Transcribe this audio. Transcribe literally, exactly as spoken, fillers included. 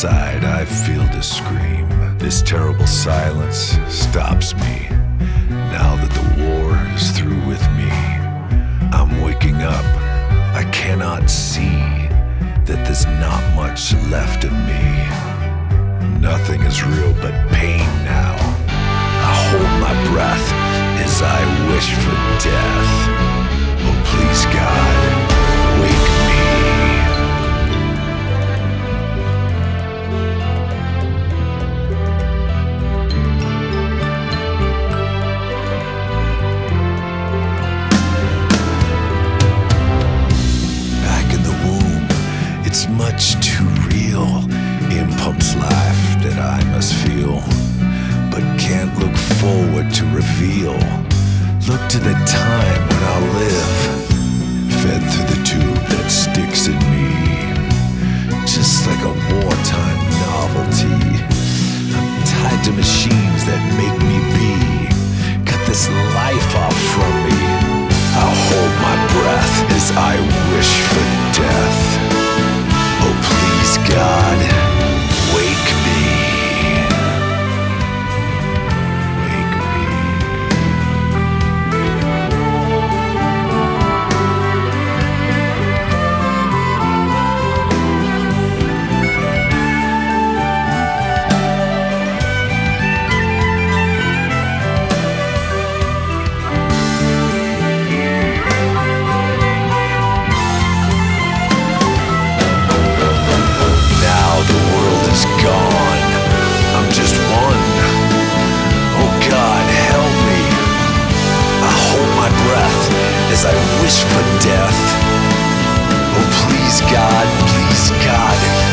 inside I feel to scream. This terrible silence stops me. Now that the war is through with me, I'm waking up. I cannot see that there's not much left of me. Nothing is real but pain now. I hold my breath as I wish for death. Oh please God, wake me. It's much too real, in Pump's life that I must feel, but can't look forward to reveal. Look to the time when I'll live, fed through the tube that sticks in me, just like a wartime novelty. I'm tied to machines that make me be. Cut this life off from me. I'll hold my breath as I wish for death. Oh please God, wake me. Wake me. Gone, I'm just one. Oh God, help me. I hold my breath as I wish for death. Oh please God, please God,